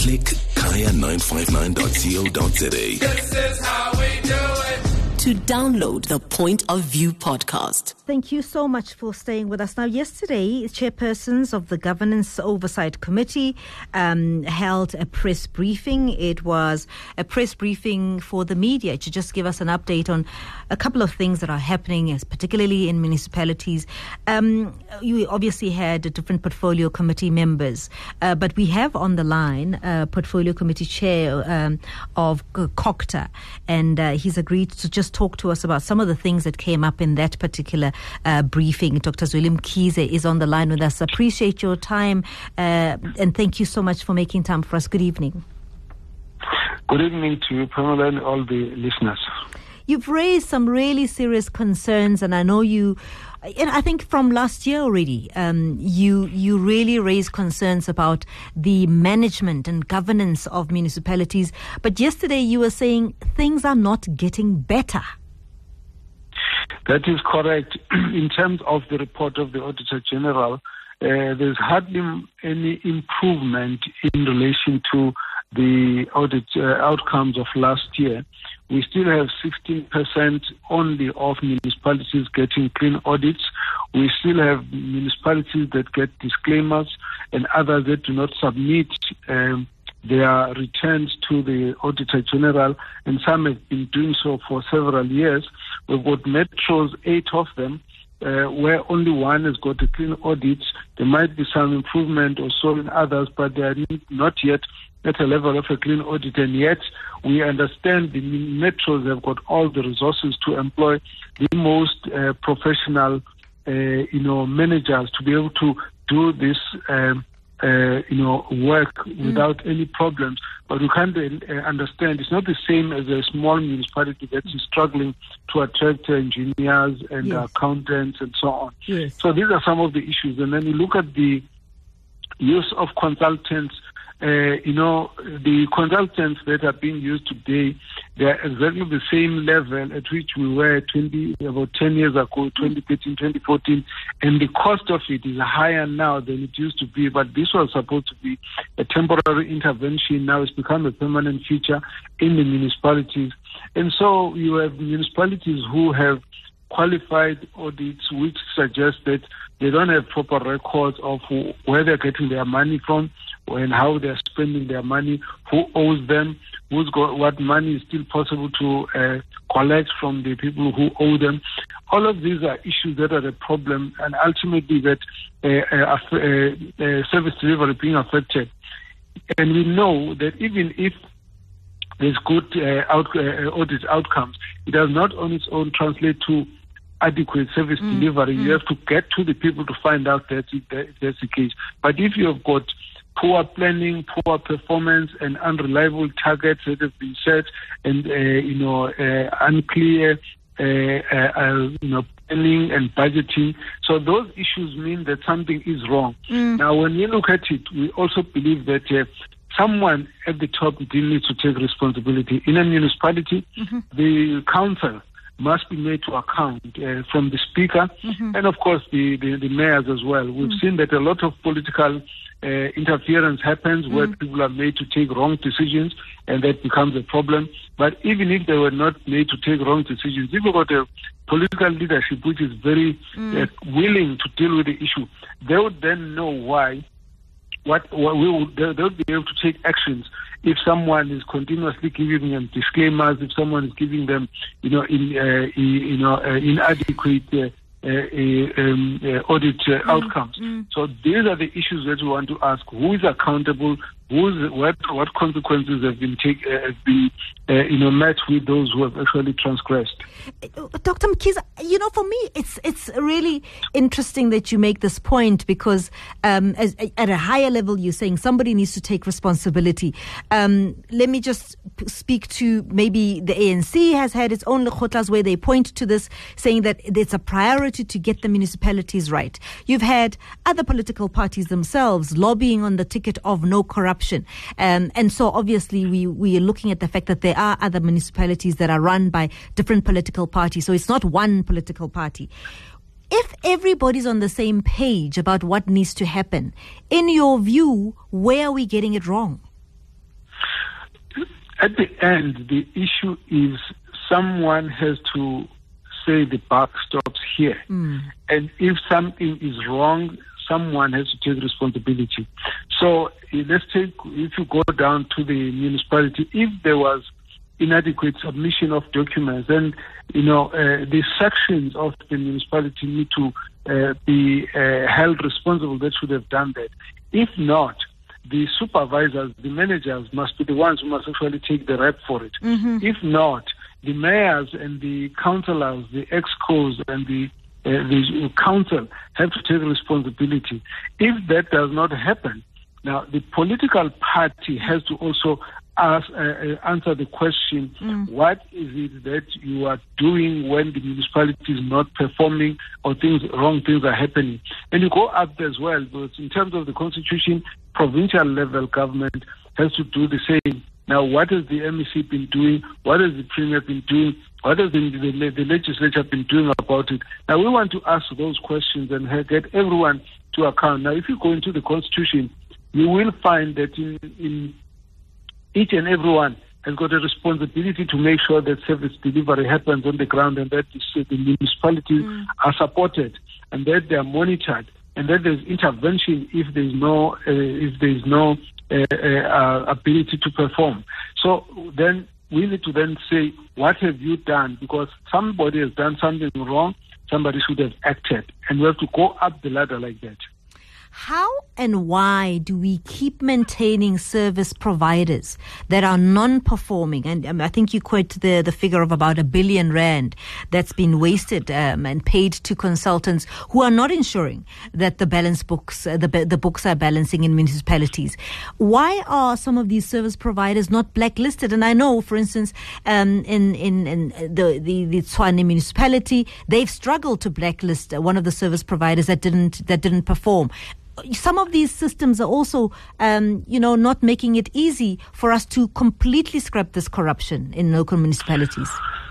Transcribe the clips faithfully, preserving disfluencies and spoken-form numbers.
Click kaya nine five nine dot co dot za. This is how we do it. To download the Point of View podcast. Thank you so much for staying with us. Now, yesterday, chairpersons of the Governance Oversight Committee um, held a press briefing. It was a press briefing for the media to just give us an update on a couple of things that are happening, as particularly in municipalities. Um, you obviously had different portfolio committee members, uh, but we have on the line uh, portfolio committee chair um, of COGTA, and uh, he's agreed to just talk to us about some of the things that came up in that particular uh, briefing. Doctor Zweli Mkhize is on the line with us. Appreciate your time uh, and thank you so much for making time for us. Good evening. Good evening to you, Pamela, and all the listeners. You've raised some really serious concerns, and I know you, and I think from last year already, um, you you really raised concerns about the management and governance of municipalities. But yesterday you were saying things are not getting better. That is correct. In terms of the report of the Auditor General, uh, there's hardly any improvement in relation to the audit uh, outcomes of last year. We still have sixteen percent only of municipalities getting clean audits. We still have municipalities that get disclaimers and others that do not submit um, their returns to the Auditor General, and some have been doing so for several years. We've got metros, eight of them, uh, where only one has got a clean audit. There might be some improvement or so in others, but they are not yet at a level of a clean audit, and yet we understand the metros have got all the resources to employ the most uh, professional, uh, you know, managers to be able to do this, um, uh, you know, work mm. without any problems. But we can't uh, understand it's not the same as a small municipality that is struggling to attract engineers and yes. accountants and so on. Yes. So these are some of the issues, and then you look at the use of consultants. Uh, you know, the consultants that are being used today, they are exactly the same level at which we were twenty, about ten years ago, twenty thirteen, twenty fourteen, and the cost of it is higher now than it used to be. But this was supposed to be a temporary intervention. Now it's become a permanent feature in the municipalities. And so you have municipalities who have qualified audits which suggest that they don't have proper records of who, where they're getting their money from and how they're spending their money, who owes them, who's got what money is still possible to uh, collect from the people who owe them. All of these are issues that are a problem, and ultimately that uh, uh, uh, uh, service delivery being affected. And we know that even if there's good uh, out, uh, audit outcomes, it does not on its own translate to adequate service mm, delivery. Mm. You have to get to the people to find out that that's the case. But if you have got poor planning, poor performance, and unreliable targets that have been set, and uh, you know uh, unclear uh, uh, uh, you know planning and budgeting, so those issues mean that something is wrong. Mm. Now, when you look at it, we also believe that uh, someone at the top needs to take responsibility. In a municipality, mm-hmm. the council must be made to account uh, from the speaker mm-hmm. and, of course, the, the, the mayors as well. We've mm-hmm. seen that a lot of political uh, interference happens mm-hmm. where people are made to take wrong decisions, and that becomes a problem. But even if they were not made to take wrong decisions, if you've got a political leadership which is very mm-hmm. uh, willing to deal with the issue, they would then know why, what, what we would, they, they would be able to take actions. If someone is continuously giving them disclaimers, if someone is giving them, you know, in, uh, you know, uh, inadequate uh, uh, um, uh, audit uh, mm, outcomes. Mm. So these are the issues that we want to ask: who is accountable? Who's, what what consequences have been take, uh, have been uh, you know met with those who have actually transgressed? Doctor Mkhize, you know, for me, it's it's really interesting that you make this point, because um, as, at a higher level, you're saying somebody needs to take responsibility. Um, let me just speak to maybe the A N C has had its own lekgotlas where they point to this, saying that it's a priority to get the municipalities right. You've had other political parties themselves lobbying on the ticket of no corruption. Um, and so obviously we, we are looking at the fact that there are other municipalities that are run by different political parties. So it's not one political party. If everybody's on the same page about what needs to happen, in your view, where are we getting it wrong? At the end, the issue is someone has to say the buck stops here. Mm. And if something is wrong, someone has to take responsibility. So let's take, if you go down to the municipality, if there was inadequate submission of documents, then, you know, uh, the sections of the municipality need to uh, be uh, held responsible that should have done that. If not, the supervisors, the managers must be the ones who must actually take the rep for it. Mm-hmm. If not, the mayors and the councillors, the excos and the, uh, the council have to take responsibility. If that does not happen, now the political party has to also ask, uh, answer the question, mm. what is it that you are doing when the municipality is not performing or things, wrong things are happening? And you go up there as well, but in terms of the constitution, provincial level government has to do the same. Now, what has the M E C been doing? What has the Premier been doing? What has the, the, the legislature been doing about it? Now, we want to ask those questions and get everyone to account. Now, if you go into the constitution, you will find that in, in each and everyone has got a responsibility to make sure that service delivery happens on the ground and that the municipalities mm. are supported and that they are monitored and that there's intervention if there's no uh, if there's no uh, uh, ability to perform. So then we need to then say, what have you done? Because somebody has done something wrong, somebody should have acted, and we have to go up the ladder like that. How and why do we keep maintaining service providers that are non-performing? And um, I think you quote the, the figure of about a billion rand that's been wasted um, and paid to consultants who are not ensuring that the balance books, uh, the the books are balancing in municipalities. Why are some of these service providers not blacklisted? And I know, for instance, um, in in, in the, the the Tshwane municipality, they've struggled to blacklist one of the service providers that didn't that didn't perform. Some of these systems are also, um, you know, not making it easy for us to completely scrap this corruption in local municipalities.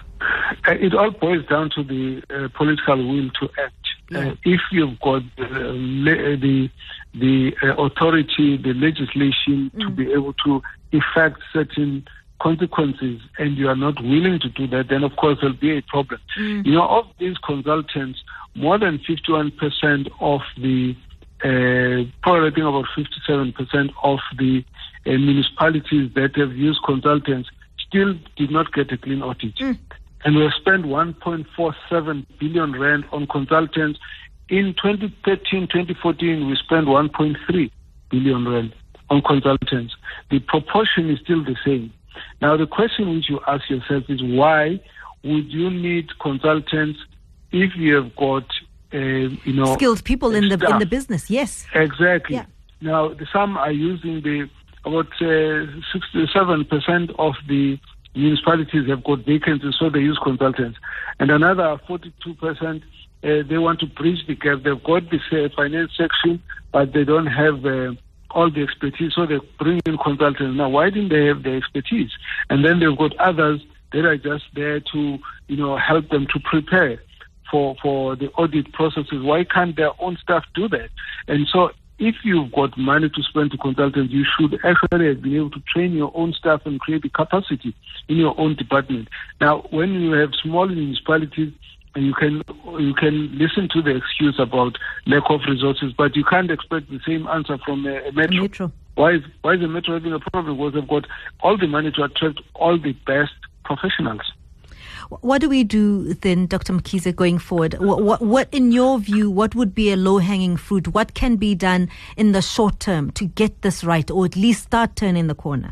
It all boils down to the uh, political will to act. Yeah. Uh, if you've got uh, le- the the uh, authority, the legislation mm. to be able to effect certain consequences, and you are not willing to do that, then of course there'll be a problem. Mm. You know, of these consultants, more than fifty-one percent of the Uh, probably I think about fifty-seven percent of the uh, municipalities that have used consultants still did not get a clean audit. Mm. And we have spent one point four seven billion rand on consultants. In twenty thirteen, twenty fourteen, we spent one point three billion rand on consultants. The proportion is still the same. Now, the question which you ask yourself is, why would you need consultants if you have got Uh, you know, skilled people in the staff. in the business? Yes, exactly. Yeah. Now, the, some are using the about uh, sixty-seven percent of the municipalities have got vacancies, so they use consultants, and another forty-two percent uh, they want to bridge the gap. They've got this uh, finance section, but they don't have uh, all the expertise, so they bring in consultants. Now, why didn't they have the expertise? And then they've got others that are just there to, you know, help them to prepare for for the audit processes. Why can't their own staff do that? And so if you've got money to spend to consultants, you should actually have been able to train your own staff and create the capacity in your own department. Now, when you have small municipalities, you can you can listen to the excuse about lack of resources, but you can't expect the same answer from a, a metro. metro. Why is why is the metro having a problem? Because they've got all the money to attract all the best professionals. What do we do then, Doctor Mkhize, going forward? What, what, what, in your view, what would be a low-hanging fruit? What can be done in the short term to get this right, or at least start turning the corner?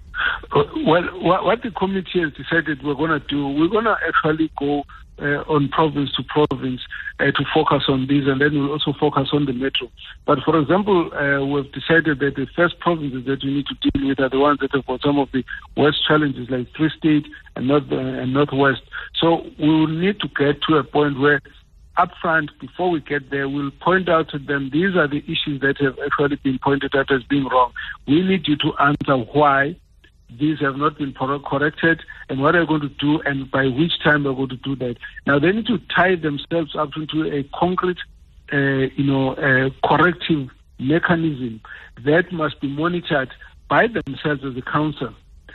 Well, what the committee has decided we're going to do, we're going to actually go uh, on province to province uh, to focus on this, and then we'll also focus on the metro. But for example, uh, we've decided that the first provinces that we need to deal with are the ones that have got some of the worst challenges, like Free State and North uh, and Northwest. So we will need to get to a point where, up front, before we get there, we'll point out to them these are the issues that have actually been pointed out as being wrong. We need you to answer why these have not been corrected, and what are going to do, and by which time they're going to do that. Now, they need to tie themselves up into a concrete, uh, you know, uh, corrective mechanism that must be monitored by themselves as a council.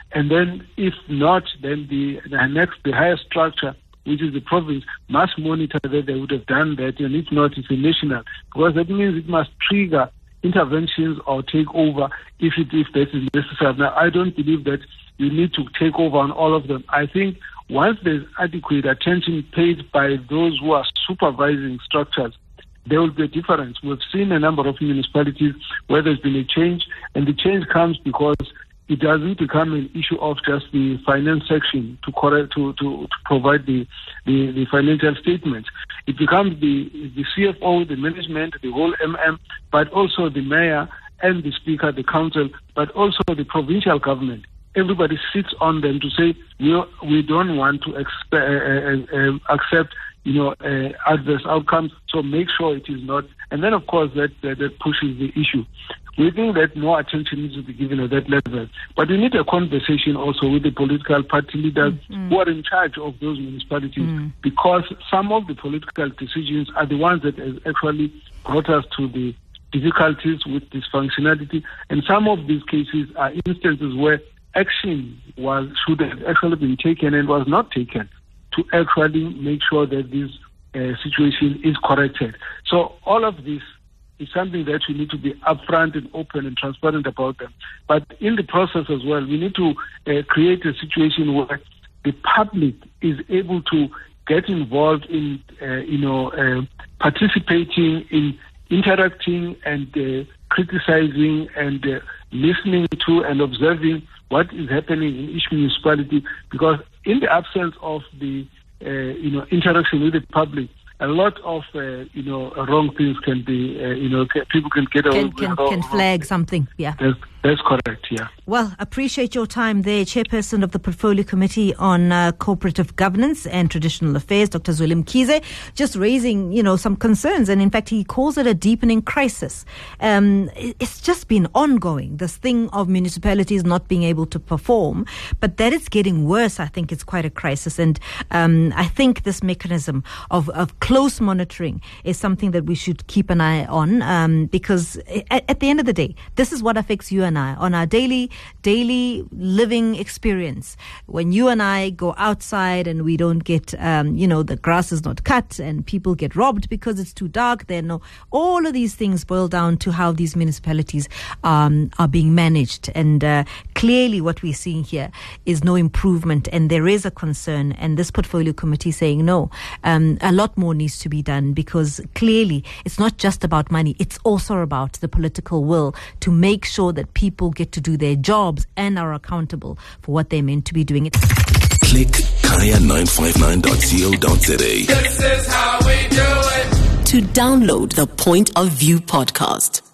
And then if not, then the, the next, the higher structure, which is the province, must monitor that they would have done that, and if not, it's a national, because that means it must trigger interventions or take over if it if that is necessary. Now, I don't believe that you need to take over on all of them. I think once there's adequate attention paid by those who are supervising structures, there will be a difference. We've seen a number of municipalities where there's been a change, and the change comes because it doesn't become an issue of just the finance section to correct, to, to, to provide the, the, the financial statements. It becomes the, the C F O, the management, the whole M M, but also the mayor and the speaker, the council, but also the provincial government. Everybody sits on them to say, we, we don't want to expe- uh, uh, uh, accept you know, uh, adverse outcomes, so make sure it is not. And then, of course, that, that, that pushes the issue. We think that more attention needs to be given at that level. But we need a conversation also with the political party leaders mm-hmm. who are in charge of those municipalities, mm. because some of the political decisions are the ones that has actually brought us to the difficulties with this functionality. And some of these cases are instances where action was should have actually been taken and was not taken to actually make sure that this uh, situation is corrected. So all of this is something that we need to be upfront and open and transparent about them. But in the process as well, we need to uh, create a situation where the public is able to get involved in, uh, you know, uh, participating in interacting and uh, criticizing and uh, listening to and observing what is happening in each municipality, because in the absence of the uh, you know interaction with the public, a lot of uh, you know wrong things can be uh, you know people can get can, away can, wrong, can flag wrong. something. Yeah, that's, that's correct. Yeah. Well, appreciate your time there, Chairperson of the Portfolio Committee on uh, Cooperative Governance and Traditional Affairs, Doctor Zweli Mkhize, just raising, you know, some concerns. And in fact, he calls it a deepening crisis. Um, it's just been ongoing, this thing of municipalities not being able to perform. But that it's getting worse, I think it's quite a crisis. And um, I think this mechanism of, of close monitoring is something that we should keep an eye on, um, because at, at the end of the day, this is what affects you and I on our daily daily living experience. When you and I go outside and we don't get, um, you know, the grass is not cut and people get robbed because it's too dark, then no, all of these things boil down to how these municipalities um, are being managed. And uh, clearly what we're seeing here is no improvement, and there is a concern. And this portfolio committee saying no, um, a lot more needs to be done, because clearly it's not just about money, it's also about the political will to make sure that people get to do their jobs and are accountable for what they're meant to be doing. Click kaya nine five nine dot co dot za. This is how we do it. To download the Point of View podcast,